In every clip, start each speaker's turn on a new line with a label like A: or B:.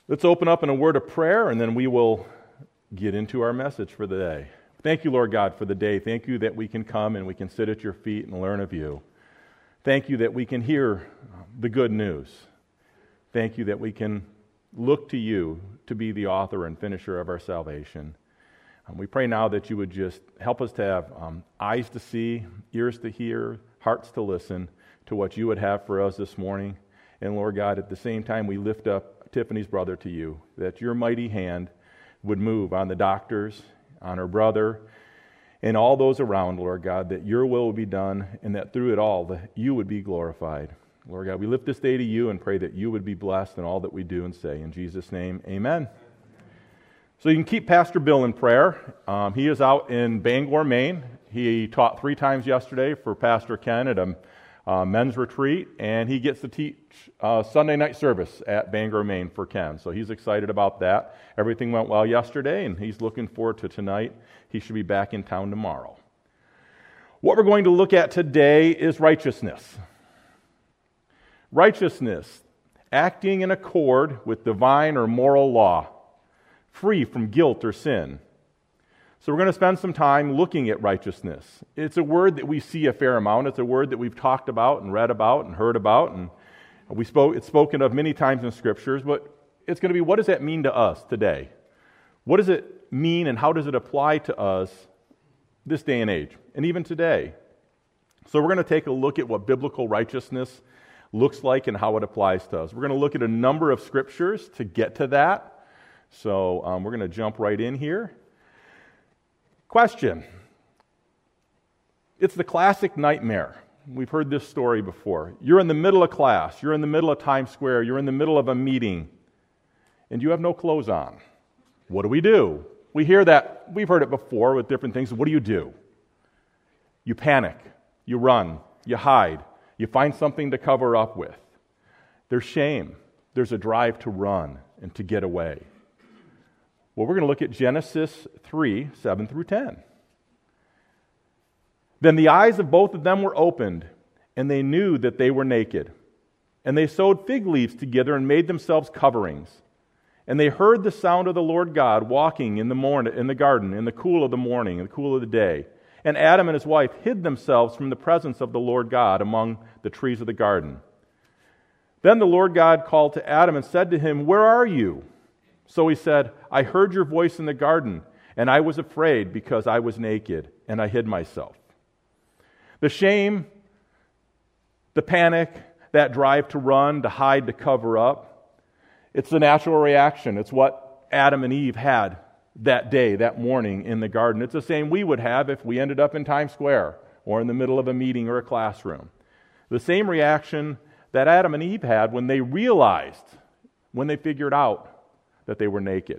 A: Let's open up in a word of prayer, and then we will get into our message for the day. Thank you, Lord God, for the day. Thank you that we can come and we can sit at your feet and learn of you. Thank you that we can hear the good news. Thank you that we can look to you to be the author and finisher of our salvation. We pray now that you would just help us to have eyes to see, ears to hear, hearts to listen to what you would have for us this morning. And Lord God, at the same time, we lift up Tiffany's brother to you, that your mighty hand would move on the doctors, on her brother, and all those around, Lord God, that your will would be done, and that through it all, that you would be glorified. Lord God, we lift this day to you and pray that you would be blessed in all that we do and say. In Jesus' name, amen. So you can keep Pastor Bill in prayer. He is out in Bangor, Maine. He taught 3 times yesterday for Pastor Ken at a men's retreat, and he gets to teach Sunday night service at Bangor, Maine for Ken. So he's excited about that. Everything went well yesterday, and he's looking forward to tonight. He should be back in town tomorrow. What we're going to look at today is righteousness. Righteousness, acting in accord with divine or moral law, free from guilt or sin. So we're going to spend some time looking at righteousness. It's a word that we see a fair amount. It's a word that we've talked about and read about and heard about, and it's spoken of many times in Scriptures, but it's going to be, what does that mean to us today? What does it mean and how does it apply to us this day and age, and even today? So we're going to take a look at what biblical righteousness looks like and how it applies to us. We're going to look at a number of Scriptures to get to that. So we're going to jump right in here. Question. It's the classic nightmare. We've heard this story before. You're in the middle of class. You're in the middle of Times Square. You're in the middle of a meeting. And you have no clothes on. What do? We hear that. We've heard it before with different things. What do? You panic. You run. You hide. You find something to cover up with. There's shame. There's a drive to run and to get away. Well, we're going to look at Genesis 3, 7 through 10. Then the eyes of both of them were opened, and they knew that they were naked. And they sewed fig leaves together and made themselves coverings. And they heard the sound of the Lord God walking in the garden, in the cool of the morning, in the cool of the day. And Adam and his wife hid themselves from the presence of the Lord God among the trees of the garden. Then the Lord God called to Adam and said to him, "Where are you?" So he said, "I heard your voice in the garden, and I was afraid because I was naked, and I hid myself." The shame, the panic, that drive to run, to hide, to cover up, it's the natural reaction. It's what Adam and Eve had that day, that morning in the garden. It's the same we would have if we ended up in Times Square or in the middle of a meeting or a classroom. The same reaction that Adam and Eve had when they realized, when they figured out that they were naked.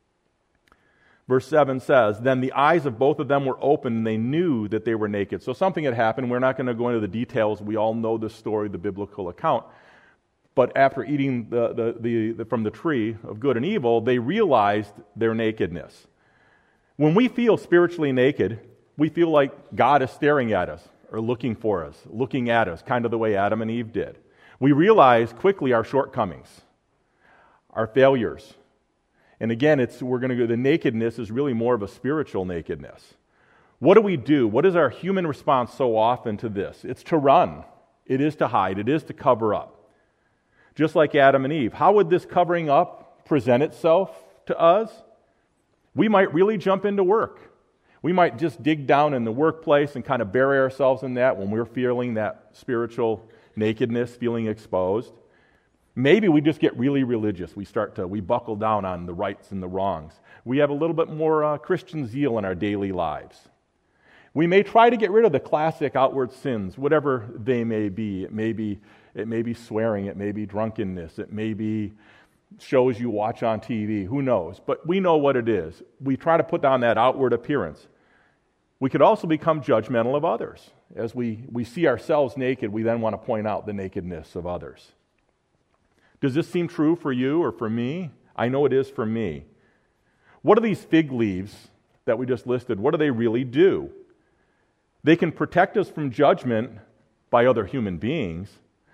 A: Verse 7 says, "Then the eyes of both of them were open, and they knew that they were naked." So something had happened. We're not going to go into the details. We all know the story, the biblical account. But after eating from the tree of good and evil, they realized their nakedness. When we feel spiritually naked, we feel like God is staring at us or looking for us, looking at us, kind of the way Adam and Eve did. We realize quickly our shortcomings, our failures. And again, the nakedness is really more of a spiritual nakedness. What do? What is our human response so often to this? It's to run. It is to hide. It is to cover up. Just like Adam and Eve. How would this covering up present itself to us? We might really jump into work. We might just dig down in the workplace and kind of bury ourselves in that when we're feeling that spiritual nakedness, feeling exposed. Maybe we just get really religious. We buckle down on the rights and the wrongs. We have a little bit more Christian zeal in our daily lives. We may try to get rid of the classic outward sins, whatever they may be. It may be swearing. It may be drunkenness. It may be shows you watch on TV. Who knows? But we know what it is. We try to put down that outward appearance. We could also become judgmental of others. As we see ourselves naked, we then want to point out the nakedness of others. Does this seem true for you or for me? I know it is for me. What do these fig leaves that we just listed, what do they really do? They can protect us from judgment by other human beings,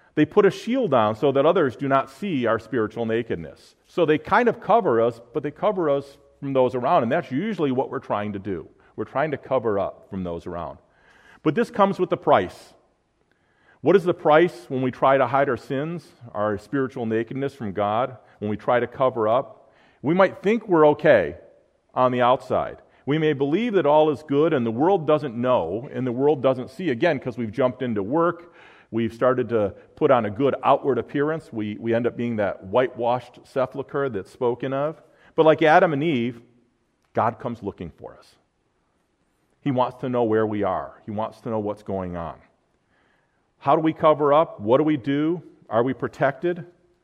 A: They put a shield on so that others do not see our spiritual nakedness. So they kind of cover us, but they cover us from those around, and that's usually what we're trying to do. We're trying to cover up from those around. But this comes with a price. What is the price when we try to hide our sins, our spiritual nakedness from God, when we try to cover up? We might think we're okay on the outside. We may believe that all is good and the world doesn't know and the world doesn't see, again, because we've jumped into work. We've started to put on a good outward appearance. We end up being that whitewashed sepulcher that's spoken of. But like Adam and Eve, God comes looking for us. He wants to know where we are. He wants to know what's going on. How do we cover up? What do we do? Are we protected?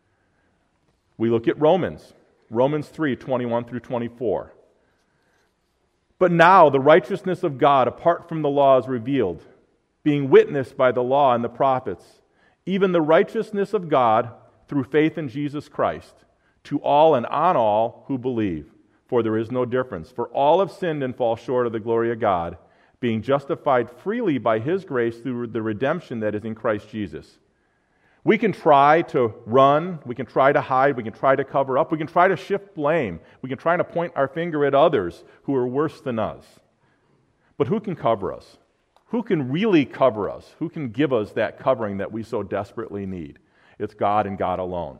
A: We look at Romans 3:21 through 24. But now the righteousness of God apart from the law is revealed, being witnessed by the law and the prophets, even the righteousness of God through faith in Jesus Christ, to all and on all who believe. For there is no difference. For all have sinned and fall short of the glory of God, being justified freely by His grace through the redemption that is in Christ Jesus. We can try to run, we can try to hide, we can try to cover up, we can try to shift blame, we can try to point our finger at others who are worse than us. But who can cover us? Who can really cover us? Who can give us that covering that we so desperately need? It's God and God alone.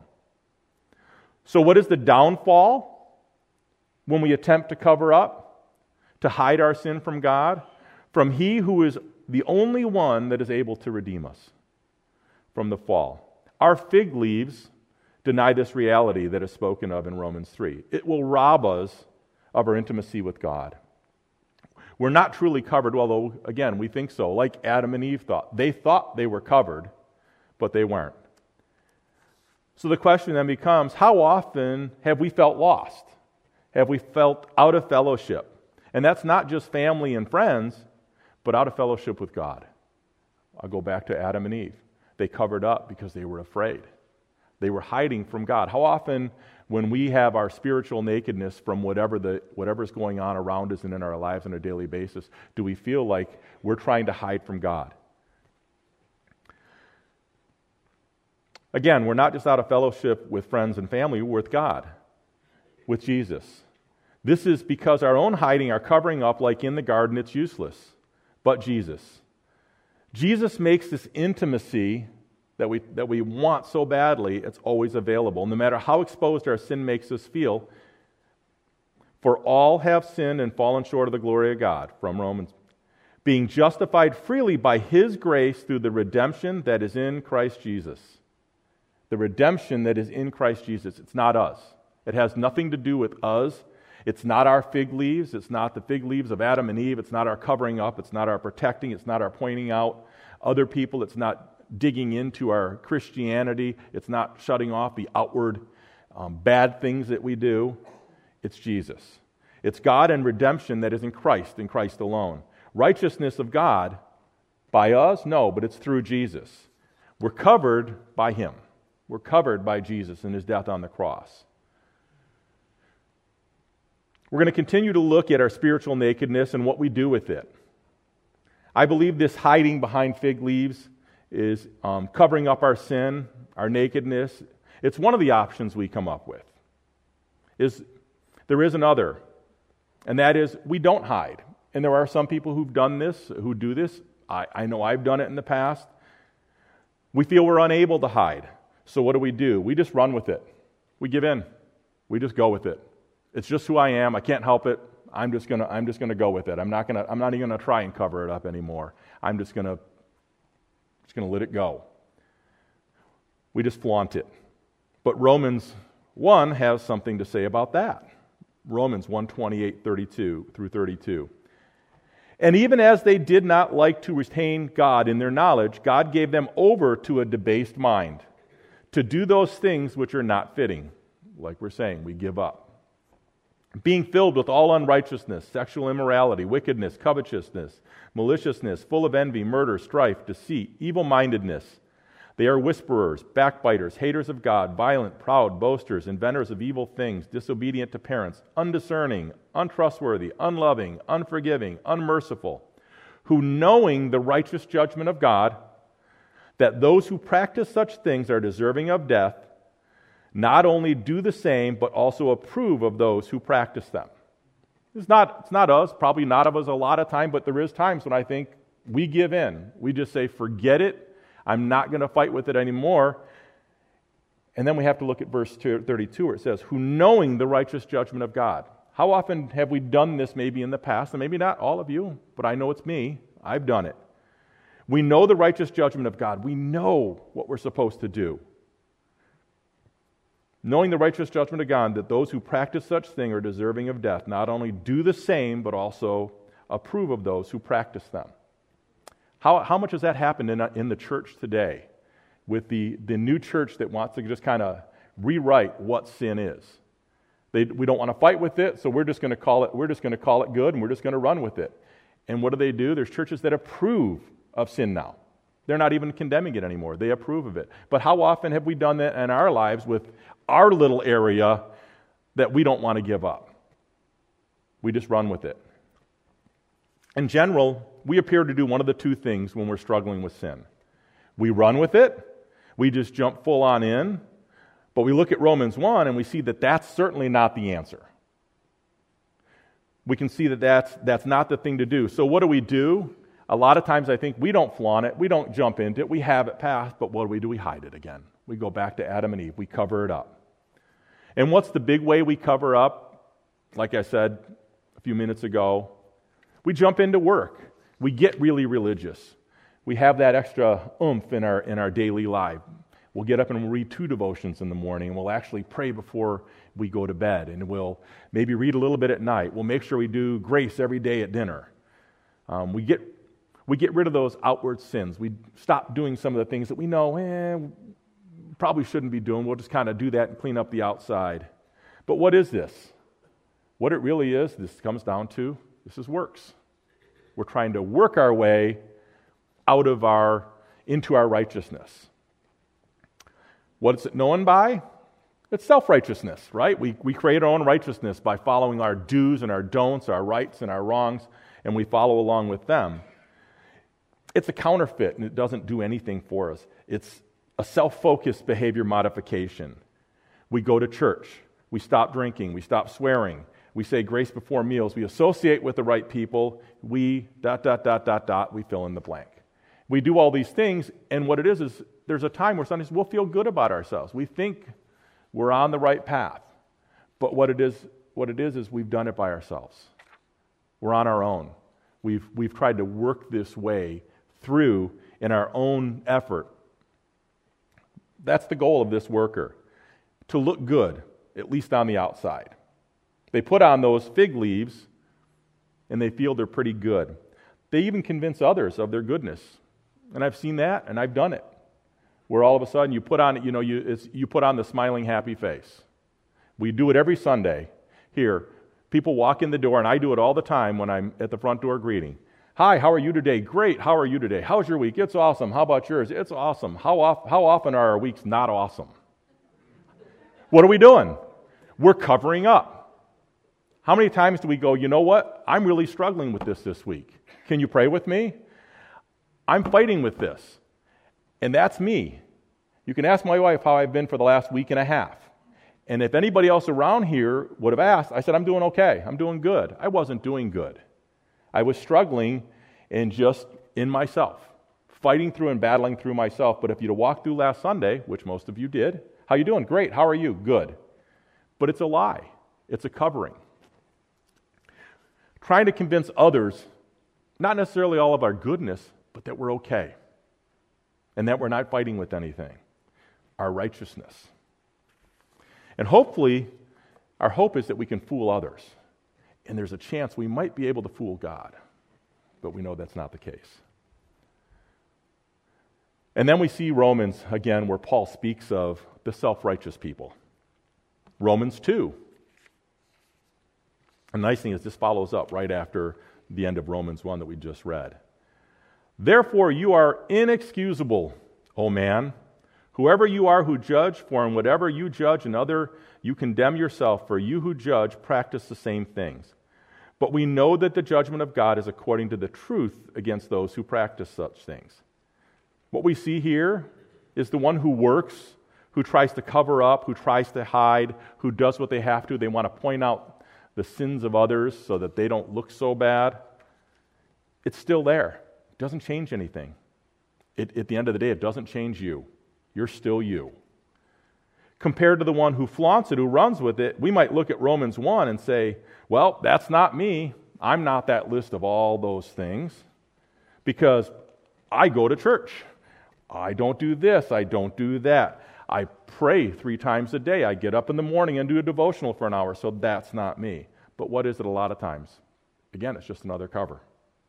A: So what is the downfall when we attempt to cover up, to hide our sin from God? From He who is the only one that is able to redeem us from the fall. Our fig leaves deny this reality that is spoken of in Romans 3. It will rob us of our intimacy with God. We're not truly covered, although, again, we think so, like Adam and Eve thought. They thought they were covered, but they weren't. So the question then becomes, how often have we felt lost? Have we felt out of fellowship? And that's not just family and friends, but out of fellowship with God. I'll go back to Adam and Eve. They covered up because they were afraid. They were hiding from God. How often, when we have our spiritual nakedness from whatever's going on around us and in our lives on a daily basis, do we feel like we're trying to hide from God? Again, we're not just out of fellowship with friends and family, we're with God, with Jesus. This is because our own hiding, our covering up, like in the garden, it's useless. But Jesus. Jesus makes this intimacy that we want so badly, it's always available. No matter how exposed our sin makes us feel, for all have sinned and fallen short of the glory of God, from Romans, being justified freely by His grace through the redemption that is in Christ Jesus. The redemption that is in Christ Jesus. It's not us. It has nothing to do with us. It's not our fig leaves. It's not the fig leaves of Adam and Eve. It's not our covering up. It's not our protecting. It's not our pointing out other people. It's not digging into our Christianity. It's not shutting off the outward bad things that we do. It's Jesus. It's God and redemption that is in Christ alone. Righteousness of God by us? No, but it's through Jesus. We're covered by Him. We're covered by Jesus and His death on the cross. We're going to continue to look at our spiritual nakedness and what we do with it. I believe this hiding behind fig leaves is covering up our sin, our nakedness. It's one of the options we come up with. There is another, and that is we don't hide. And there are some people who do this. I know I've done it in the past. We feel we're unable to hide. So what do? We just run with it. We give in. We just go with it. It's just who I am. I can't help it. I'm just gonna go with it. I'm not even gonna try and cover it up anymore. I'm just gonna let it go. We just flaunt it. But Romans 1 has something to say about that. Romans 1:28-32 through 32. And even as they did not like to retain God in their knowledge, God gave them over to a debased mind, to do those things which are not fitting. Like we're saying, we give up. Being filled with all unrighteousness, sexual immorality, wickedness, covetousness, maliciousness, full of envy, murder, strife, deceit, evil-mindedness. They are whisperers, backbiters, haters of God, violent, proud, boasters, inventors of evil things, disobedient to parents, undiscerning, untrustworthy, unloving, unforgiving, unmerciful, who knowing the righteous judgment of God, that those who practice such things are deserving of death, not only do the same, but also approve of those who practice them. It's not us, probably not of us a lot of time, but there is times when I think we give in. We just say, forget it, I'm not going to fight with it anymore. And then we have to look at verse 32 where it says, who knowing the righteous judgment of God. How often have we done this maybe in the past? And maybe not all of you, but I know it's me. I've done it. We know the righteous judgment of God. We know what we're supposed to do. Knowing the righteous judgment of God, that those who practice such thing are deserving of death, not only do the same, but also approve of those who practice them. How much has that happened in the church today with the new church that wants to just kind of rewrite what sin is? We don't want to fight with it, so we're just going to call it good, and we're just going to run with it. And what do? There's churches that approve of sin now. They're not even condemning it anymore. They approve of it. But how often have we done that in our lives with our little area that we don't want to give up? We just run with it. In general, we appear to do one of the two things when we're struggling with sin. We run with it. We just jump full on in. But we look at Romans 1 and we see that that's certainly not the answer. We can see that that's not the thing to do. So what do? A lot of times I think we don't flaunt it. We don't jump into it. We have it passed. But what do? We hide it again. We go back to Adam and Eve. We cover it up. And what's the big way we cover up? Like I said a few minutes ago, we jump into work. We get really religious. We have that extra oomph in our daily life. We'll get up and we'll read 2 devotions in the morning, and we'll actually pray before we go to bed, and we'll maybe read a little bit at night. We'll make sure we do grace every day at dinner. We get rid of those outward sins. We stop doing some of the things that we know, probably shouldn't be doing. We'll just kind of do that and clean up the outside. But what is this? What it really is, this comes down to, this is works. We're trying to work our way into our righteousness. What is it known by? It's self-righteousness, right? We create our own righteousness by following our do's and our don'ts, our rights and our wrongs, and we follow along with them. It's a counterfeit, and it doesn't do anything for us. It's a self-focused behavior modification. We go to church. We stop drinking. We stop swearing. We say grace before meals. We associate with the right people. We ... we fill in the blank. We do all these things, and what it is there's a time where sometimes we'll feel good about ourselves. We think we're on the right path. But what it is we've done it by ourselves. We're on our own. We've tried to work this way through in our own effort. That's the goal of this worker, to look good, at least on the outside. They put on those fig leaves, and they feel they're pretty good. They even convince others of their goodness. And I've seen that, and I've done it. Where all of a sudden you put on, you put on the smiling, happy face. We do it every Sunday here. People walk in the door, and I do it all the time when I'm at the front door greeting. Hi, how are you today? Great, how are you today? How's your week? It's awesome. How about yours? It's awesome. How often are our weeks not awesome? What are we doing? We're covering up. How many times do we go, you know what? I'm really struggling with this week. Can you pray with me? I'm fighting with this. And that's me. You can ask my wife how I've been for the last week and a half. And if anybody else around here would have asked, I said, I'm doing okay. I'm doing good. I wasn't doing good. I was struggling and just in myself, fighting through and battling through myself. But if you'd have walked through last Sunday, which most of you did, how you doing? Great. How are you? Good. But it's a lie. It's a covering. Trying to convince others, not necessarily all of our goodness, but that we're okay. And that we're not fighting with anything. Our righteousness. And hopefully, our hope is that we can fool others. And there's a chance we might be able to fool God. But we know that's not the case. And then we see Romans, again, where Paul speaks of the self-righteous people. Romans 2. The nice thing is this follows up right after the end of Romans 1 that we just read. Therefore you are inexcusable, O man, whoever you are who judge, for in whatever you judge another, you condemn yourself, for you who judge practice the same things. But we know that the judgment of God is according to the truth against those who practice such things. What we see here is the one who works, who tries to cover up, who tries to hide, who does what they have to. They want to point out the sins of others so that they don't look so bad. It's still there. It doesn't change anything. At the end of the day, it doesn't change you. You're still you. Compared to the one who flaunts it, who runs with it, we might look at Romans 1 and say, well, that's not me. I'm not that list of all those things because I go to church. I don't do this. I don't do that. I pray 3 times a day. I get up in the morning and do a devotional for an hour, so that's not me. But what is it a lot of times? Again, it's just another cover.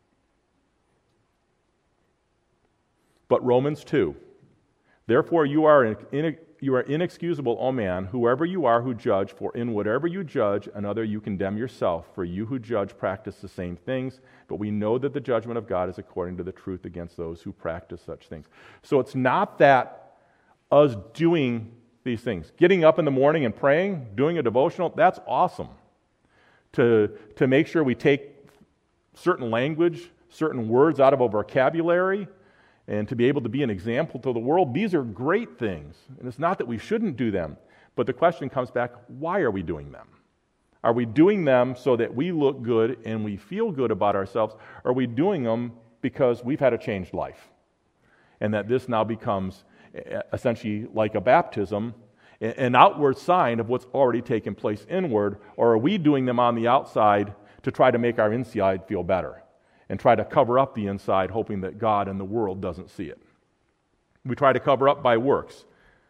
A: But Romans 2, therefore you are inexcusable, O man, whoever you are who judge, for in whatever you judge another you condemn yourself, for you who judge practice the same things, but we know that the judgment of God is according to the truth against those who practice such things. So it's not that us doing these things, getting up in the morning and praying, doing a devotional, that's awesome. To make sure we take certain language, certain words out of our vocabulary, and to be able to be an example to the world, these are great things. And it's not that we shouldn't do them, but the question comes back, why are we doing them? Are we doing them so that we look good and we feel good about ourselves? Or are we doing them because we've had a changed life? And that this now becomes essentially like a baptism, an outward sign of what's already taken place inward? Or are we doing them on the outside to try to make our inside feel better? And try to cover up the inside, hoping that God and the world doesn't see it. We try to cover up by works.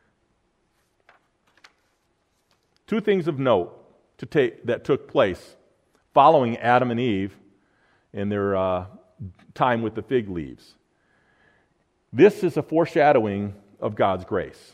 A: 2 things of note that took place following Adam and Eve in their time with the fig leaves. This is a foreshadowing of God's grace.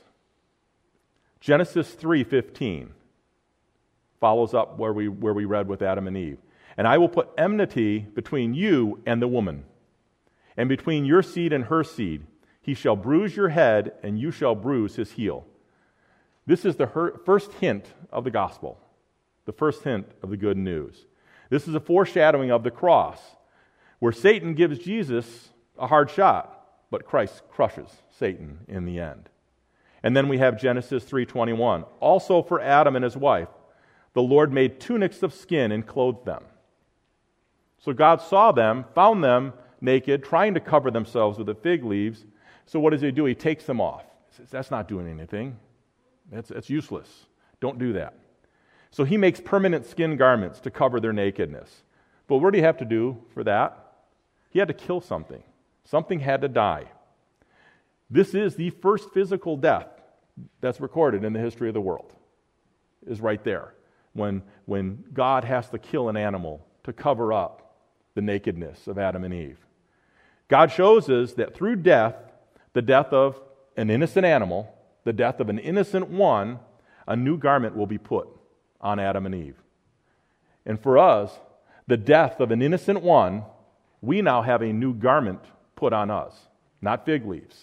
A: Genesis 3:15 follows up where we read with Adam and Eve. And I will put enmity between you and the woman, and between your seed and her seed. He shall bruise your head, and you shall bruise his heel. This is the first hint of the gospel, the first hint of the good news. This is a foreshadowing of the cross, where Satan gives Jesus a hard shot, but Christ crushes Satan in the end. And then we have Genesis 3:21. Also for Adam and his wife, the Lord made tunics of skin and clothed them. So God saw them, found them naked, trying to cover themselves with the fig leaves. So what does he do? He takes them off. He says, that's not doing anything. That's useless. Don't do that. So he makes permanent skin garments to cover their nakedness. But what did he have to do for that? He had to kill something. Something had to die. This is the first physical death that's recorded in the history of the world. Is right there. When God has to kill an animal to cover up the nakedness of Adam and Eve. God shows us that through death, the death of an innocent animal, the death of an innocent one, a new garment will be put on Adam and Eve. And for us, the death of an innocent one, we now have a new garment put on us, not fig leaves.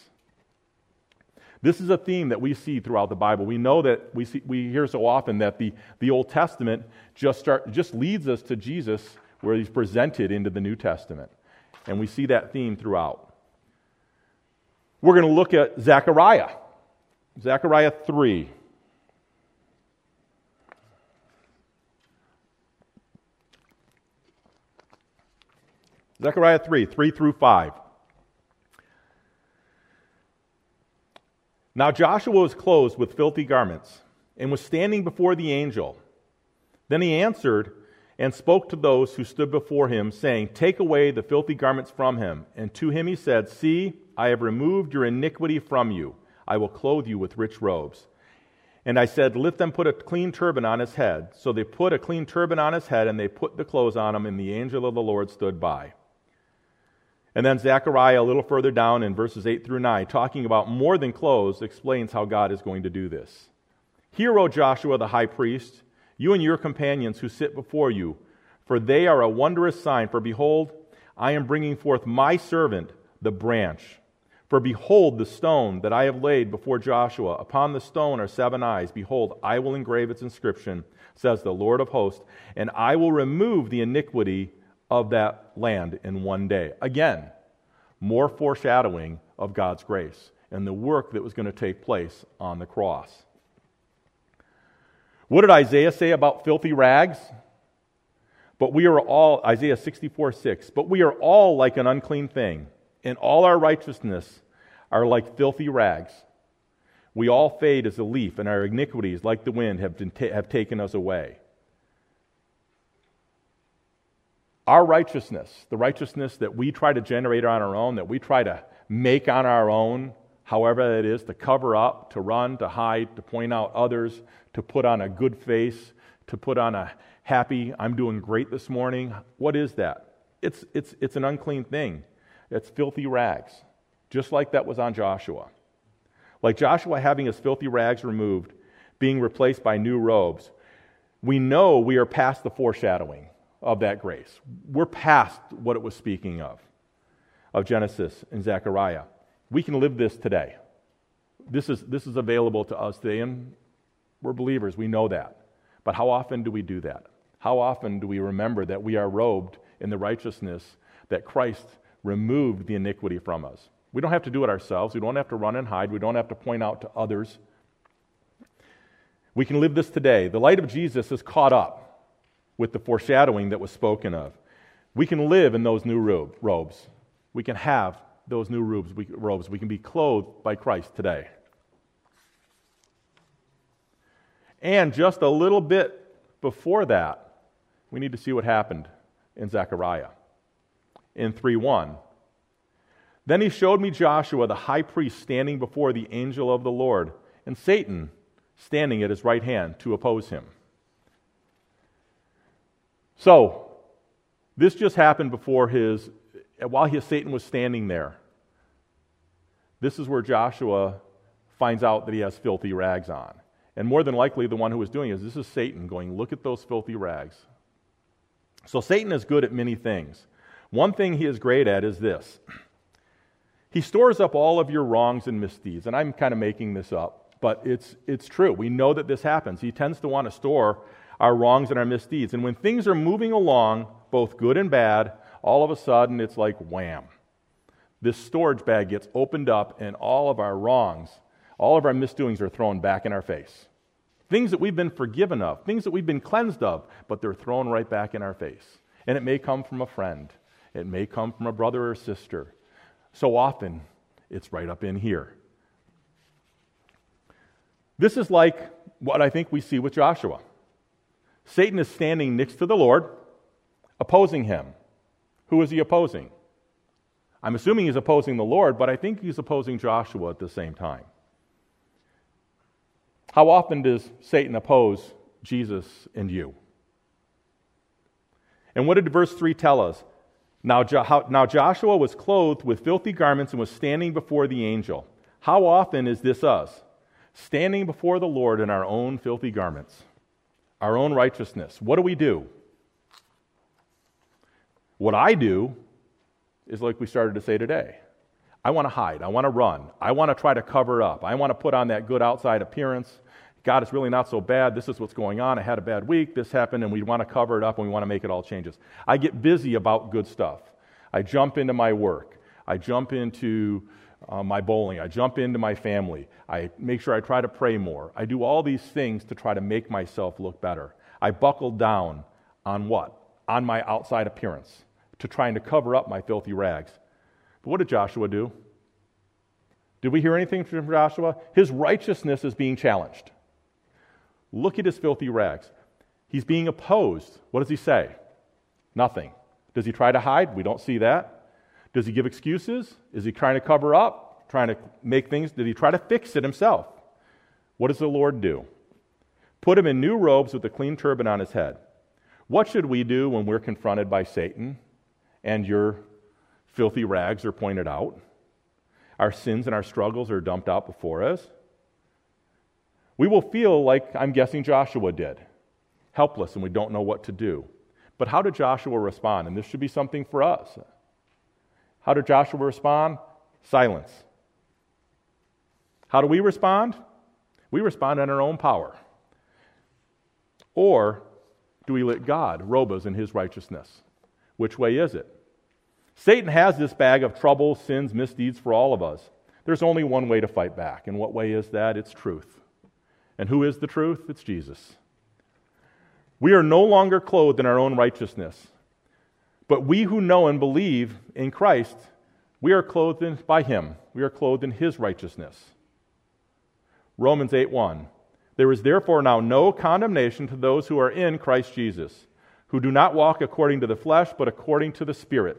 A: This is a theme that we see throughout the Bible. We know that we hear so often that the Old Testament just leads us to Jesus, where he's presented into the New Testament. And we see that theme throughout. We're going to look at Zechariah. Zechariah 3. Zechariah 3 through 5. Now Joshua was clothed with filthy garments and was standing before the angel. Then he answered and spoke to those who stood before him, saying, take away the filthy garments from him. And to him he said, see, I have removed your iniquity from you. I will clothe you with rich robes. And I said, let them put a clean turban on his head. So they put a clean turban on his head, and they put the clothes on him, and the angel of the Lord stood by. And then Zechariah, a little further down in verses 8 through 9, talking about more than clothes, explains how God is going to do this. Hear, O Joshua the high priest, you and your companions who sit before you, for they are a wondrous sign. For behold, I am bringing forth my servant, the branch. For behold, the stone that I have laid before Joshua, upon the stone are 7 eyes. Behold, I will engrave its inscription, says the Lord of hosts, and I will remove the iniquity of that land in one day. Again, more foreshadowing of God's grace and the work that was going to take place on the cross. What did Isaiah say about filthy rags? But we are all, Isaiah 64:6, but we are all like an unclean thing, and all our righteousness are like filthy rags. We all fade as a leaf, and our iniquities, like the wind, have taken us away. Our righteousness, the righteousness that we try to generate on our own, that we try to make on our own, however it is, to cover up, to run, to hide, to point out others, to put on a good face, to put on a happy, I'm doing great this morning. What is that? It's an unclean thing. It's filthy rags, just like that was on Joshua. Like Joshua having his filthy rags removed, being replaced by new robes, we know we are past the foreshadowing of that grace. We're past what it was speaking of Genesis and Zechariah. We can live this today. This is available to us today, and we're believers. We know that. But how often do we do that? How often do we remember that we are robed in the righteousness that Christ removed the iniquity from us? We don't have to do it ourselves. We don't have to run and hide. We don't have to point out to others. We can live this today. The light of Jesus is caught up with the foreshadowing that was spoken of. We can live in those new robes. We can have those new robes. We can be clothed by Christ today. And just a little bit before that, we need to see what happened in Zechariah. In 3:1, then he showed me Joshua, the high priest, standing before the angel of the Lord, and Satan standing at his right hand to oppose him. So, this just happened while Satan was standing there. This is where Joshua finds out that he has filthy rags on. And more than likely, the one who was doing this is Satan going, look at those filthy rags. So Satan is good at many things. One thing he is great at is this. He stores up all of your wrongs and misdeeds. And I'm kind of making this up, but it's true. We know that this happens. He tends to want to store our wrongs and our misdeeds. And when things are moving along, both good and bad, all of a sudden it's like wham. This storage bag gets opened up and all of our wrongs, all of our misdoings are thrown back in our face. Things that we've been forgiven of, things that we've been cleansed of, but they're thrown right back in our face. And it may come from a friend. It may come from a brother or sister. So often, it's right up in here. This is like what I think we see with Joshua. Satan is standing next to the Lord, opposing him. Who is he opposing? I'm assuming he's opposing the Lord, but I think he's opposing Joshua at the same time. How often does Satan oppose Jesus and you? And what did verse 3 tell us? Now Joshua was clothed with filthy garments and was standing before the angel. How often is this us? Standing before the Lord in our own filthy garments, our own righteousness. What do? What I do is like we started to say today. I want to hide. I want to run. I want to try to cover up. I want to put on that good outside appearance. God, it's really not so bad. This is what's going on. I had a bad week. This happened, and we want to cover it up, and we want to make it all changes. I get busy about good stuff. I jump into my work. I jump into my bowling. I jump into my family. I make sure I try to pray more. I do all these things to try to make myself look better. I buckle down on what? On my outside appearance, to trying to cover up my filthy rags. But what did Joshua do? Did we hear anything from Joshua? His righteousness is being challenged. Look at his filthy rags. He's being opposed. What does he say? Nothing. Does he try to hide? We don't see that. Does he give excuses? Is he trying to cover up? Trying to make things? Did he try to fix it himself? What does the Lord do? Put him in new robes with a clean turban on his head. What should we do when we're confronted by Satan and your filthy rags are pointed out? Our sins and our struggles are dumped out before us. We will feel like, I'm guessing Joshua did, helpless and we don't know what to do. But how did Joshua respond? And this should be something for us. How did Joshua respond? Silence. How do we respond? We respond in our own power. Or do we let God robe us in His righteousness? Which way is it? Satan has this bag of trouble, sins, misdeeds for all of us. There's only one way to fight back. And what way is that? It's truth. And who is the truth? It's Jesus. We are no longer clothed in our own righteousness. But we who know and believe in Christ, we are clothed by Him. We are clothed in His righteousness. Romans 8:1. There is therefore now no condemnation to those who are in Christ Jesus, who do not walk according to the flesh, but according to the Spirit.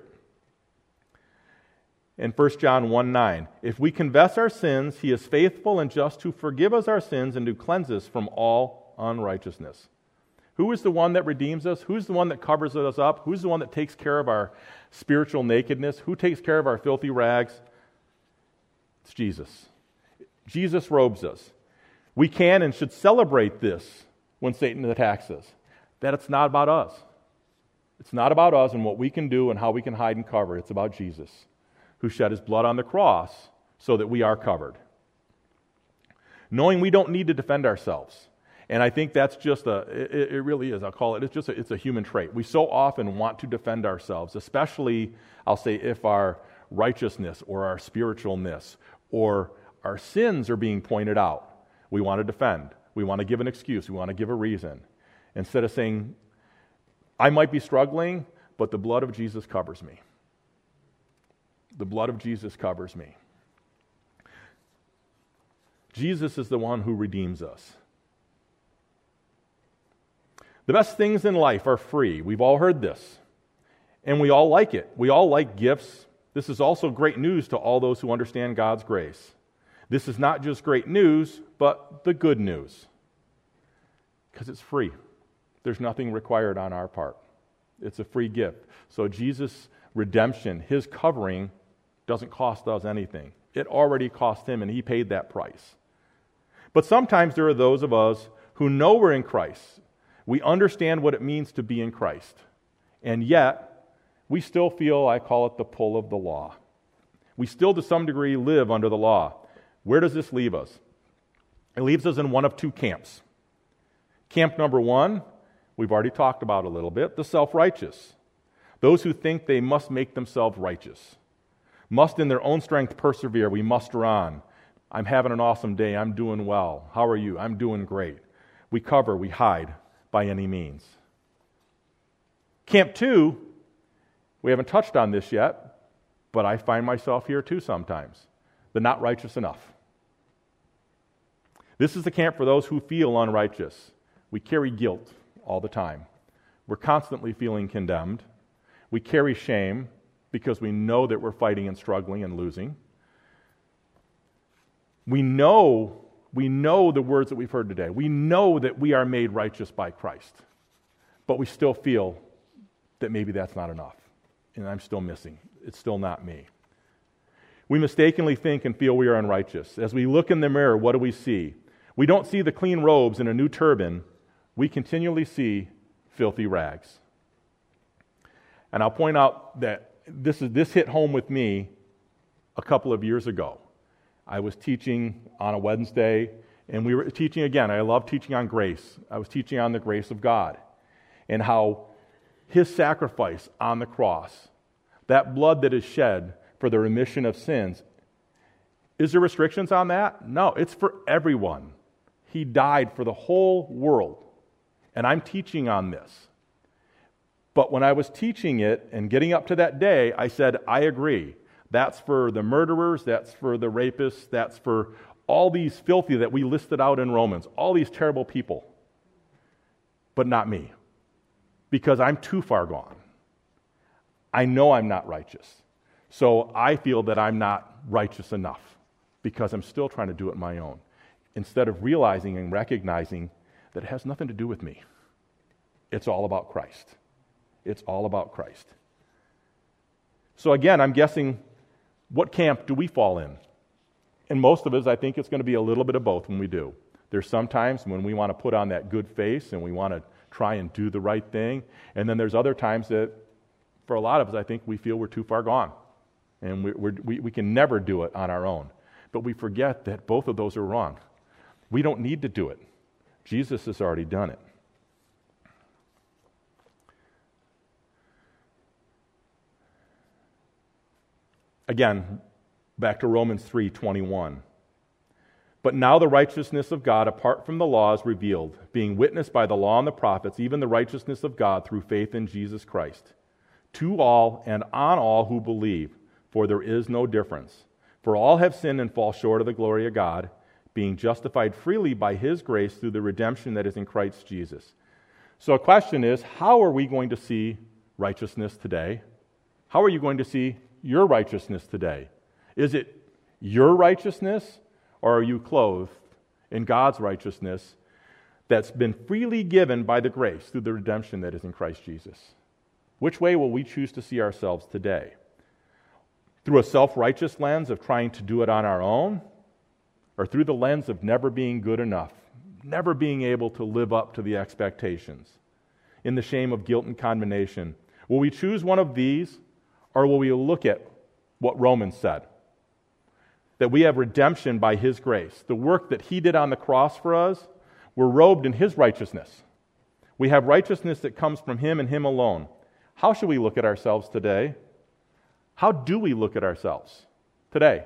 A: In 1 John 1:9, if we confess our sins, He is faithful and just to forgive us our sins and to cleanse us from all unrighteousness. Who is the one that redeems us? Who's the one that covers us up? Who's the one that takes care of our spiritual nakedness? Who takes care of our filthy rags? It's Jesus. Jesus robes us. We can and should celebrate this when Satan attacks us, that it's not about us. It's not about us and what we can do and how we can hide and cover. It's about Jesus, who shed His blood on the cross so that we are covered. Knowing we don't need to defend ourselves. And I think that's just it really is, I'll call it, it's a human trait. We so often want to defend ourselves, especially, I'll say, if our righteousness or our spiritualness or our sins are being pointed out. We want to defend. We want to give an excuse. We want to give a reason. Instead of saying, I might be struggling, but the blood of Jesus covers me. The blood of Jesus covers me. Jesus is the one who redeems us. The best things in life are free. We've all heard this. And we all like it. We all like gifts. This is also great news to all those who understand God's grace. This is not just great news, but the good news. Because it's free. There's nothing required on our part. It's a free gift. So Jesus' redemption, His covering, doesn't cost us anything. It already cost Him, and He paid that price. But sometimes there are those of us who know we're in Christ. We understand what it means to be in Christ. And yet, we still feel, I call it the pull of the law. We still, to some degree, live under the law. Where does this leave us? It leaves us in one of two camps. Camp number one, we've already talked about a little bit, the self-righteous. Those who think they must make themselves righteous. Must in their own strength persevere. We muster on. I'm having an awesome day. I'm doing well. How are you? I'm doing great. We cover, we hide by any means. Camp two, we haven't touched on this yet, but I find myself here too sometimes. The not righteous enough. This is the camp for those who feel unrighteous. We carry guilt all the time. We're constantly feeling condemned. We carry shame because we know that we're fighting and struggling and losing. We know the words that we've heard today. We know that we are made righteous by Christ. But we still feel that maybe that's not enough. And I'm still missing. It's still not me. We mistakenly think and feel we are unrighteous. As we look in the mirror, what do we see? We don't see the clean robes and a new turban. We continually see filthy rags. And I'll point out that this hit home with me a couple of years ago. I was teaching on a Wednesday, and we were teaching again. I love teaching on grace. I was teaching on the grace of God and how His sacrifice on the cross, that blood that is shed for the remission of sins. Is there restrictions on that? No, it's for everyone. He died for the whole world. And I'm teaching on this. But when I was teaching it and getting up to that day, I said, I agree. That's for the murderers, that's for the rapists, that's for all these filthy that we listed out in Romans, all these terrible people. But not me. Because I'm too far gone. I know I'm not righteous. So I feel that I'm not righteous enough because I'm still trying to do it my own. Instead of realizing and recognizing that it has nothing to do with me. It's all about Christ. It's all about Christ. So again, I'm guessing, what camp do we fall in? And most of us, I think it's going to be a little bit of both when we do. There's some times when we want to put on that good face and we want to try and do the right thing. And then there's other times that, for a lot of us, I think we feel we're too far gone. And we can never do it on our own. But we forget that both of those are wrong. We don't need to do it. Jesus has already done it. Again, back to Romans 3:21. But now the righteousness of God apart from the law is revealed, being witnessed by the law and the prophets, even the righteousness of God through faith in Jesus Christ, to all and on all who believe, for there is no difference. For all have sinned and fall short of the glory of God, being justified freely by His grace through the redemption that is in Christ Jesus. So a question is, how are we going to see righteousness today? How are you going to see your righteousness today? Is it your righteousness, or are you clothed in God's righteousness that's been freely given by the grace through the redemption that is in Christ Jesus? Which way will we choose to see ourselves today? Through a self-righteous lens of trying to do it on our own, or through the lens of never being good enough, never being able to live up to the expectations, in the shame of guilt and condemnation? Will we choose one of these, or will we look at what Romans said? That we have redemption by His grace. The work that He did on the cross for us, we're robed in His righteousness. We have righteousness that comes from Him and Him alone. How should we look at ourselves today? How do we look at ourselves today?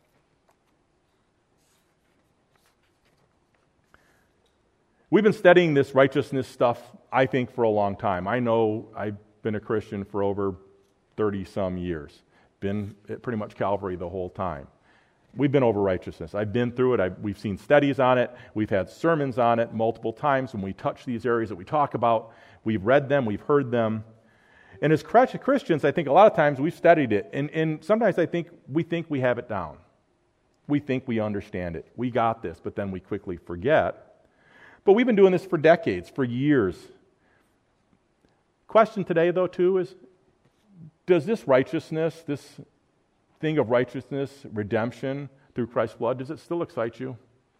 A: We've been studying this righteousness stuff, I think, for a long time. I know I've been a Christian for over 30-some years. Been at pretty much Calvary the whole time. We've been over righteousness. I've been through it. We've seen studies on it. We've had sermons on it multiple times when we touch these areas that we talk about. We've read them. We've heard them. And as Christians, I think a lot of times we've studied it, and sometimes I think we have it down. We think we understand it. We got this, but then we quickly forget. But we've been doing this for decades, for years. Question today, though, too, is does this righteousness, this thing of righteousness, redemption through Christ's blood, does it still excite you?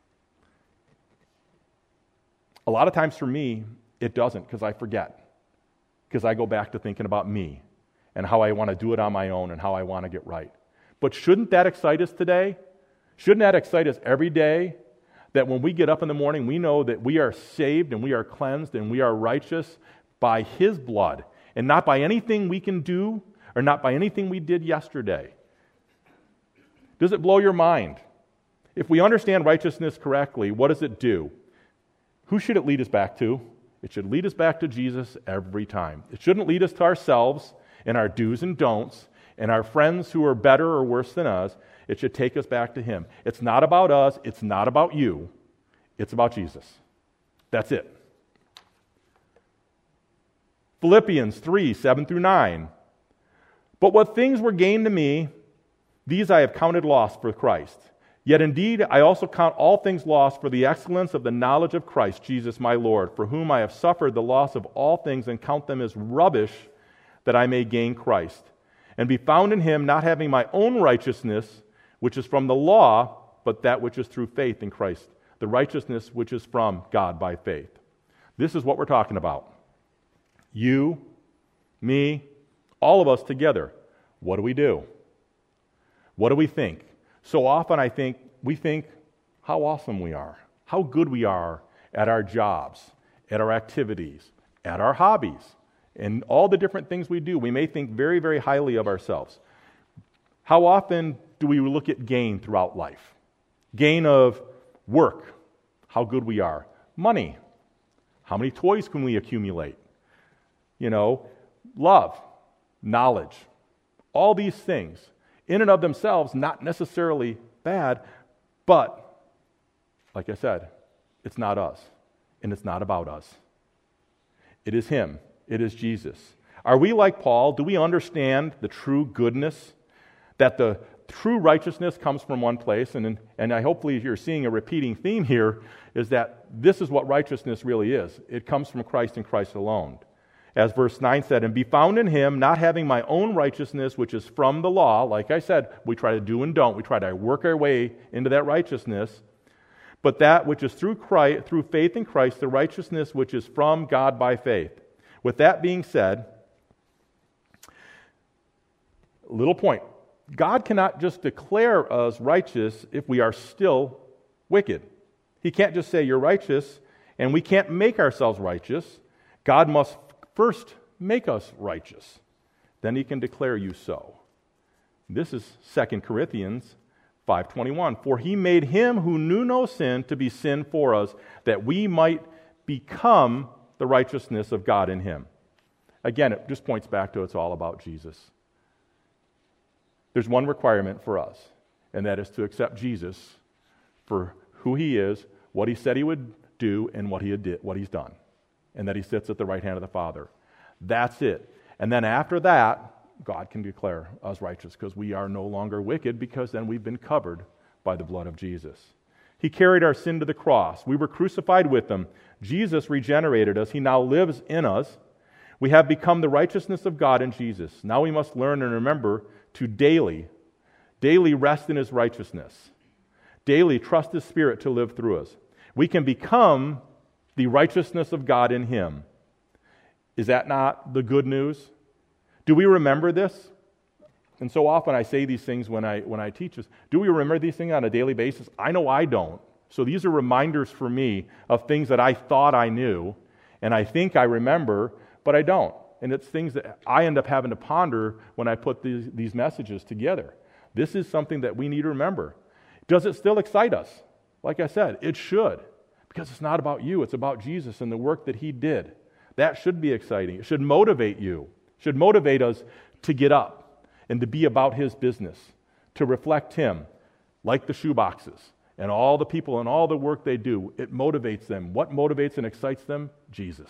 A: A lot of times for me, it doesn't, because I forget. Because I go back to thinking about me and how I want to do it on my own and how I want to get right. But shouldn't that excite us today? Shouldn't that excite us every day? That when we get up in the morning, we know that we are saved and we are cleansed and we are righteous by His blood and not by anything we can do or not by anything we did yesterday. Does it blow your mind? If we understand righteousness correctly, what does it do? Who should it lead us back to? It should lead us back to Jesus every time. It shouldn't lead us to ourselves and our do's and don'ts and our friends who are better or worse than us. It should take us back to Him. It's not about us. It's not about you. It's about Jesus. That's it. Philippians 3:7-9. But what things were gained to me, these I have counted loss for Christ. Yet indeed I also count all things lost for the excellence of the knowledge of Christ Jesus my Lord, for whom I have suffered the loss of all things and count them as rubbish, that I may gain Christ, and be found in Him, not having my own righteousness, which is from the law, but that which is through faith in Christ, the righteousness which is from God by faith. This is what we're talking about. You, me, all of us together. What do? What do we think? So often we think how awesome we are, how good we are at our jobs, at our activities, at our hobbies, and all the different things we do. We may think very, very highly of ourselves. How often do we look at gain throughout life? Gain of work, how good we are. Money, how many toys can we accumulate? Love, knowledge, all these things. In and of themselves, not necessarily bad, but, like I said, it's not us, and it's not about us. It is Him. It is Jesus. Are we like Paul? Do we understand the true goodness, that the true righteousness comes from one place, and I hopefully you're seeing a repeating theme here, is that this is what righteousness really is. It comes from Christ and Christ alone. As verse 9 said, and be found in Him, not having my own righteousness, which is from the law. Like I said, we try to do and don't. We try to work our way into that righteousness. But that which is through faith in Christ, the righteousness which is from God by faith. With that being said, little point. God cannot just declare us righteous if we are still wicked. He can't just say you're righteous, and we can't make ourselves righteous. God must first make us righteous. Then He can declare you so. This is 2 Corinthians 5:21. For he made him who knew no sin to be sin for us, that we might become the righteousness of God in him. Again, it just points back to it's all about Jesus. There's one requirement for us, and that is to accept Jesus for who he is, what he said he would do, and what he's done, and that he sits at the right hand of the Father. That's it. And then after that, God can declare us righteous because we are no longer wicked, because then we've been covered by the blood of Jesus. He carried our sin to the cross. We were crucified with him. Jesus regenerated us. He now lives in us. We have become the righteousness of God in Jesus. Now we must learn and remember to daily rest in his righteousness. Daily trust his Spirit to live through us. We can become the righteousness of God in him. Is that not the good news? Do we remember this? And so often I say these things when I teach this. Do we remember these things on a daily basis? I know I don't. So these are reminders for me of things that I thought I knew, and I think I remember, but I don't. And it's things that I end up having to ponder when I put these messages together. This is something that we need to remember. Does it still excite us? Like I said, it should, because it's not about you. It's about Jesus and the work that he did. That should be exciting. It should motivate you. It should motivate us to get up and to be about his business, to reflect him, like the shoeboxes and all the people and all the work they do. It motivates them. What motivates and excites them? Jesus.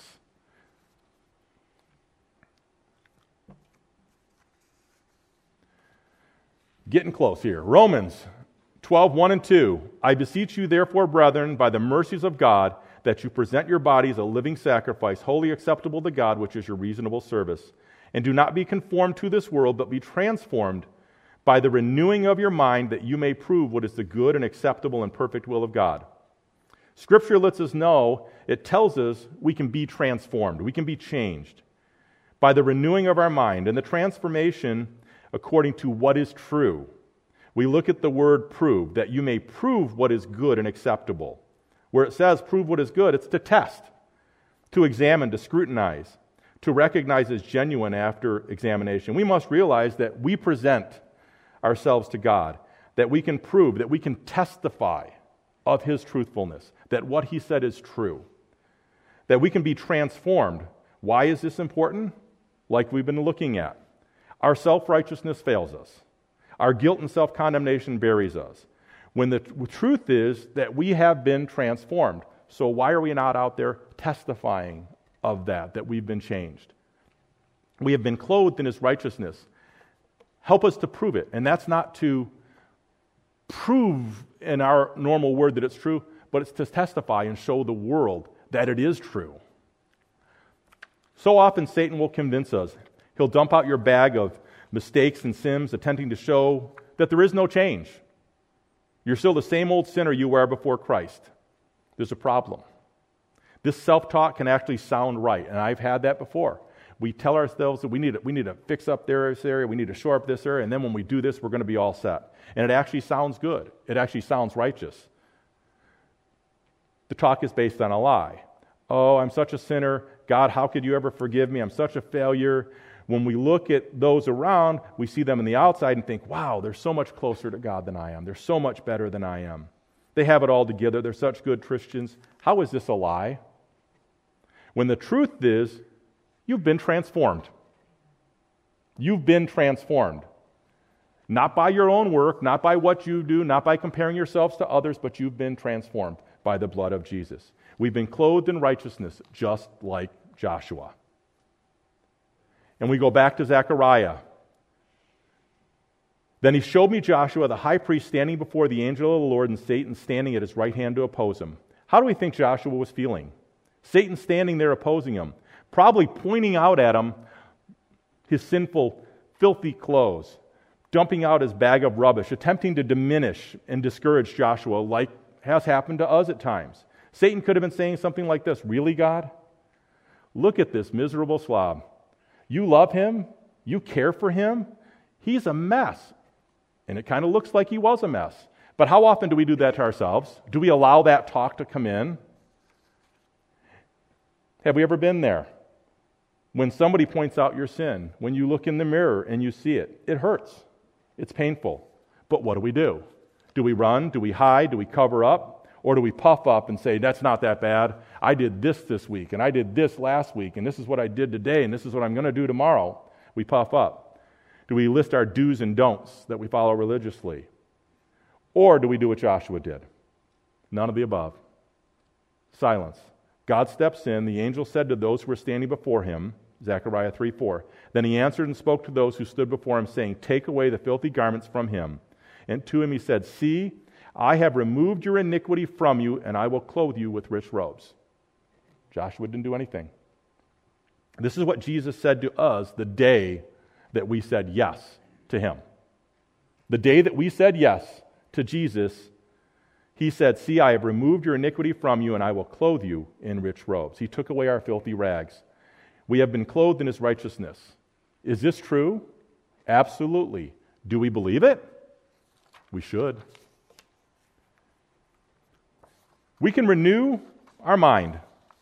A: Getting close here. Romans 12:1 and 2. I beseech you, therefore, brethren, by the mercies of God, that you present your bodies a living sacrifice, wholly acceptable to God, which is your reasonable service. And do not be conformed to this world, but be transformed by the renewing of your mind, that you may prove what is the good and acceptable and perfect will of God. Scripture lets us know, it tells us we can be transformed, we can be changed by the renewing of our mind, and the transformation according to what is true. We look at the word prove, that you may prove what is good and acceptable. Where it says prove what is good, it's to test, to examine, to scrutinize, to recognize as genuine after examination. We must realize that we present ourselves to God, that we can prove, that we can testify of his truthfulness, that what he said is true, that we can be transformed. Why is this important? Like we've been looking at. Our self-righteousness fails us. Our guilt and self-condemnation buries us. When the truth is that we have been transformed. So why are we not out there testifying of that we've been changed? We have been clothed in his righteousness. Help us to prove it. And that's not to prove in our normal word that it's true, but it's to testify and show the world that it is true. So often Satan will convince us. He'll dump out your bag of mistakes and sins, attempting to show that there is no change. You're still the same old sinner you were before Christ. There's a problem. This self-talk can actually sound right, and I've had that before. We tell ourselves that we need to fix up this area, we need to shore up this area, and then when we do this, we're going to be all set. And it actually sounds good. It actually sounds righteous. The talk is based on a lie. Oh, I'm such a sinner. God, how could you ever forgive me? I'm such a failure. When we look at those around, we see them on the outside and think, wow, they're so much closer to God than I am. They're so much better than I am. They have it all together. They're such good Christians. How is this a lie? When the truth is, you've been transformed. You've been transformed. Not by your own work, not by what you do, not by comparing yourselves to others, but you've been transformed by the blood of Jesus. We've been clothed in righteousness, just like Joshua. And we go back to Zechariah. Then he showed me Joshua, the high priest, standing before the angel of the Lord, and Satan standing at his right hand to oppose him. How do we think Joshua was feeling? Satan standing there opposing him, probably pointing out at him his sinful, filthy clothes, dumping out his bag of rubbish, attempting to diminish and discourage Joshua, like has happened to us at times. Satan could have been saying something like this: really, God? Look at this miserable slob. You love him? You care for him? He's a mess. And it kind of looks like he was a mess. But how often do we do that to ourselves? Do we allow that talk to come in? Have we ever been there? When somebody points out your sin, when you look in the mirror and you see it, it hurts. It's painful. But what do? Do we run? Do we hide? Do we cover up? Or do we puff up and say, that's not that bad. I did this week, and I did this last week, and this is what I did today, and this is what I'm going to do tomorrow. We puff up. Do we list our do's and don'ts that we follow religiously? Or do we do what Joshua did? None of the above. Silence. God steps in. The angel said to those who were standing before him, Zechariah 3:4, then he answered and spoke to those who stood before him, saying, take away the filthy garments from him. And to him he said, see, I have removed your iniquity from you, and I will clothe you with rich robes. Joshua didn't do anything. This is what Jesus said to us the day that we said yes to him. The day that we said yes to Jesus, he said, see, I have removed your iniquity from you, and I will clothe you in rich robes. He took away our filthy rags. We have been clothed in his righteousness. Is this true? Absolutely. Do we believe it? We should. We can renew our mind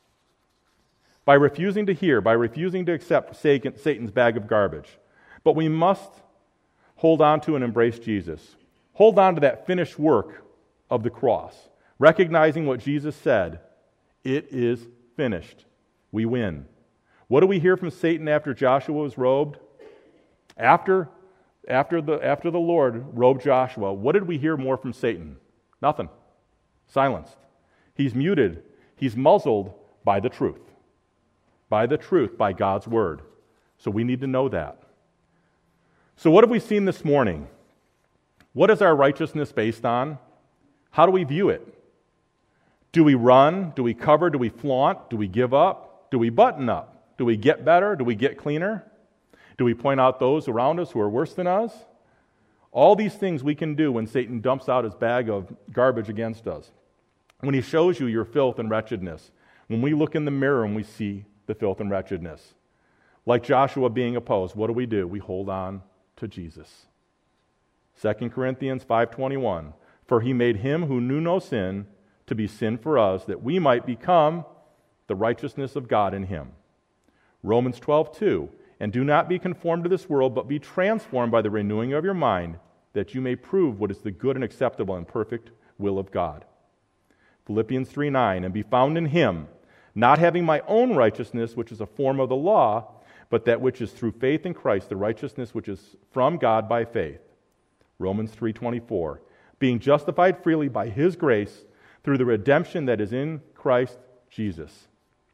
A: by refusing to hear, by refusing to accept Satan's bag of garbage. But we must hold on to and embrace Jesus. Hold on to that finished work of the cross, recognizing what Jesus said, it is finished. We win. What do we hear from Satan after Joshua was robed? After the Lord robed Joshua, what did we hear more from Satan? Nothing. Silenced. He's muted. He's muzzled by the truth. By the truth, by God's word. So we need to know that. So what have we seen this morning? What is our righteousness based on? How do we view it? Do we run? Do we cover? Do we flaunt? Do we give up? Do we button up? Do we get better? Do we get cleaner? Do we point out those around us who are worse than us? All these things we can do when Satan dumps out his bag of garbage against us. When he shows you your filth and wretchedness. When we look in the mirror and we see the filth and wretchedness. Like Joshua being opposed, what do? We hold on to Jesus. 2 Corinthians 5:21, for he made him who knew no sin to be sin for us, that we might become the righteousness of God in him. Romans 12:2, and do not be conformed to this world, but be transformed by the renewing of your mind, that you may prove what is the good and acceptable and perfect will of God. Philippians 3:9, and be found in him, not having my own righteousness, which is a form of the law, but that which is through faith in Christ, the righteousness which is from God by faith. Romans 3:24, being justified freely by his grace through the redemption that is in Christ Jesus.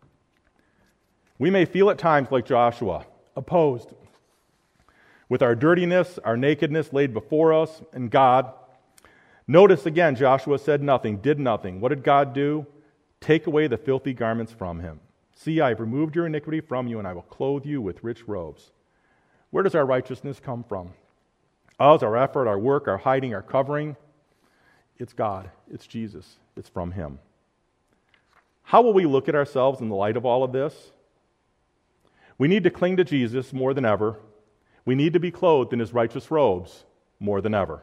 A: We may feel at times like Joshua, opposed, with our dirtiness, our nakedness laid before us, and God. Notice again, Joshua said nothing, did nothing. What did God do? Take away the filthy garments from him. See, I have removed your iniquity from you, and I will clothe you with rich robes. Where does our righteousness come from? Us, our effort, our work, our hiding, our covering? It's God. It's Jesus. It's from him. How will we look at ourselves in the light of all of this? We need to cling to Jesus more than ever. We need to be clothed in his righteous robes more than ever.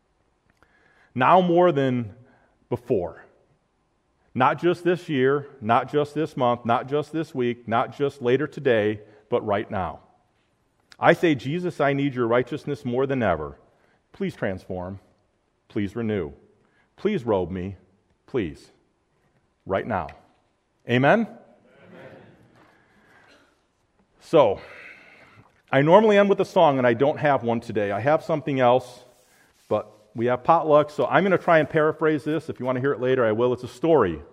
A: Now more than before. Not just this year, not just this month, not just this week, not just later today, but right now. I say, Jesus, I need your righteousness more than ever. Please transform. Please renew. Please robe me. Please. Right now. Amen? Amen. So, I normally end with a song, and I don't have one today. I have something else, but we have potluck, so I'm going to try and paraphrase this. If you want to hear it later, I will. It's a story.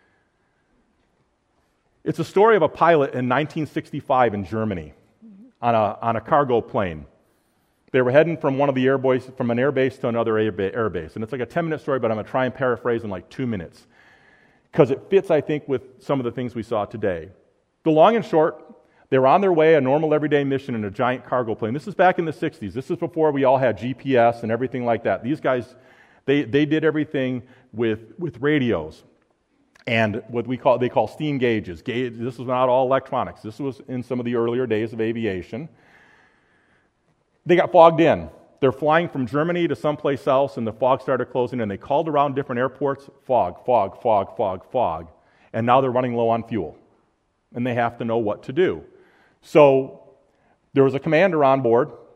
A: It's a story of a pilot in 1965 in Germany on a cargo plane. They were heading from an air base to another air base. And it's like a 10-minute story, but I'm going to try and paraphrase in like 2 minutes. Because it fits, I think, with some of the things we saw today. The long and short, they were on their way, a normal everyday mission in a giant cargo plane. This is back in the 60s. This is before we all had GPS and everything like that. These guys, they did everything with radios and what they call steam gauges. This was not all electronics. This was in some of the earlier days of aviation. They got fogged in. They're flying from Germany to someplace else, and the fog started closing, and they called around different airports, fog, fog, fog, fog, fog. And now they're running low on fuel, and they have to know what to do. So there was a commander on board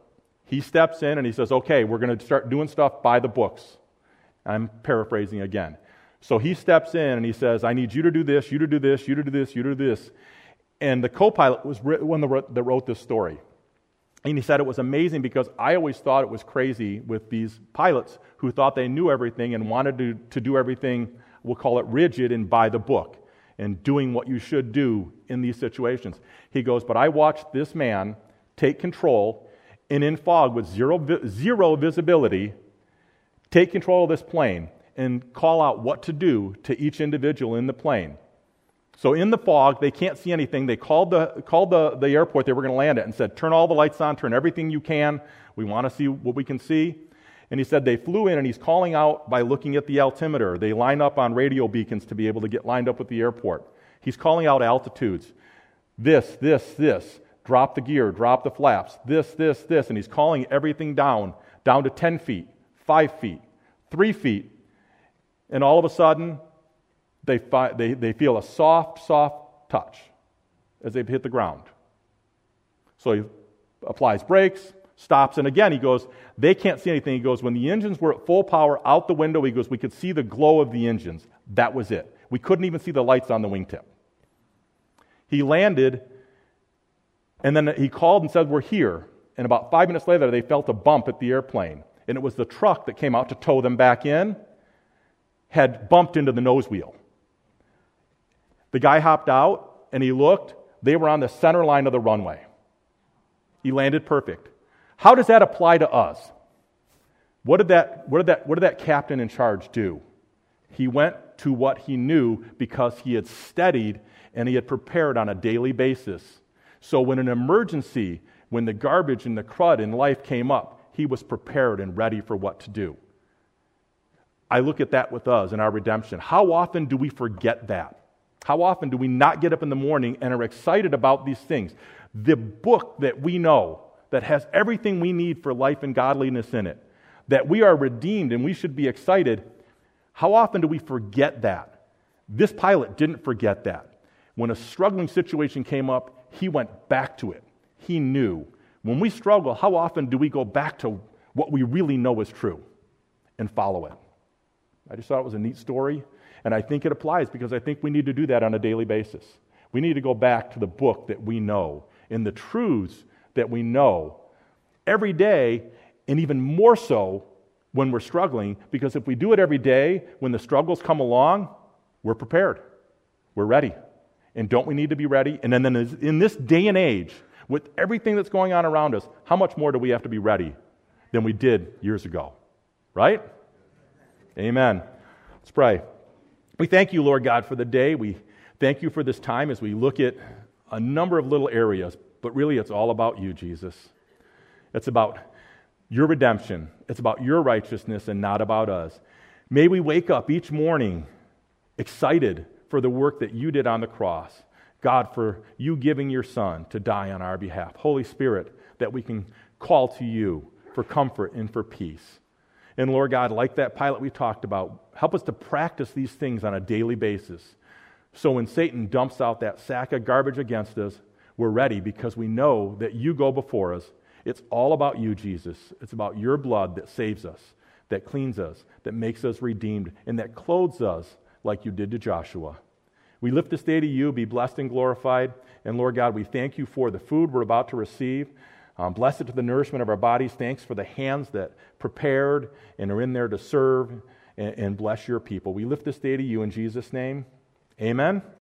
A: He steps in and he says, okay, we're going to start doing stuff by the books. I'm paraphrasing again. So he steps in and he says, I need you to do this, you to do this, you to do this, you to do this. And the co-pilot was one that wrote this story. And he said it was amazing because I always thought it was crazy with these pilots who thought they knew everything and wanted to do everything, we'll call it rigid and by the book, and doing what you should do in these situations. He goes, but I watched this man take control and in fog with zero visibility, take control of this plane and call out what to do to each individual in the plane. So in the fog, they can't see anything. They called the airport they were going to land at and said, turn all the lights on, turn everything you can. We want to see what we can see. And he said they flew in, and he's calling out by looking at the altimeter. They line up on radio beacons to be able to get lined up with the airport. He's calling out altitudes. This. Drop the gear, drop the flaps. This. And he's calling everything down to 10 feet, 5 feet, 3 feet. And all of a sudden, they feel a soft touch as they hit the ground. So he applies brakes, stops, and again he goes, they can't see anything. He goes, when the engines were at full power out the window, he goes, we could see the glow of the engines. That was it. We couldn't even see the lights on the wingtip. He landed, and then he called and said, we're here. And about 5 minutes later, they felt a bump at the airplane. And it was the truck that came out to tow them back in, had bumped into the nose wheel. The guy hopped out, and he looked. They were on the center line of the runway. He landed perfect. How does that apply to us? What did that captain in charge do? He went to what he knew because he had studied and he had prepared on a daily basis. So when an emergency, when the garbage and the crud in life came up, he was prepared and ready for what to do. I look at that with us in our redemption. How often do we forget that? How often do we not get up in the morning and are excited about these things? The book that we know, that has everything we need for life and godliness in it, that we are redeemed and we should be excited, how often do we forget that? This pilot didn't forget that. When a struggling situation came up, he went back to it. He knew. When we struggle, how often do we go back to what we really know is true and follow it? I just thought it was a neat story, and I think it applies because I think we need to do that on a daily basis. We need to go back to the book that we know and the truths that we know every day, and even more so when we're struggling, because if we do it every day, when the struggles come along, we're prepared. We're ready. And don't we need to be ready? And then in this day and age, with everything that's going on around us, how much more do we have to be ready than we did years ago? Right? Amen. Let's pray. We thank you, Lord God, for the day. We thank you for this time as we look at a number of little areas, but really it's all about you, Jesus. It's about your redemption. It's about your righteousness and not about us. May we wake up each morning excited for the work that you did on the cross. God, for you giving your Son to die on our behalf. Holy Spirit, that we can call to you for comfort and for peace. And Lord God, like that pilot we talked about, help us to practice these things on a daily basis. So when Satan dumps out that sack of garbage against us, we're ready because we know that you go before us. It's all about you, Jesus. It's about your blood that saves us, that cleans us, that makes us redeemed, and that clothes us like you did to Joshua. We lift this day to you. Be blessed and glorified. And Lord God, we thank you for the food we're about to receive. Bless it to the nourishment of our bodies. Thanks for the hands that prepared and are in there to serve and bless your people. We lift this day to you in Jesus' name. Amen.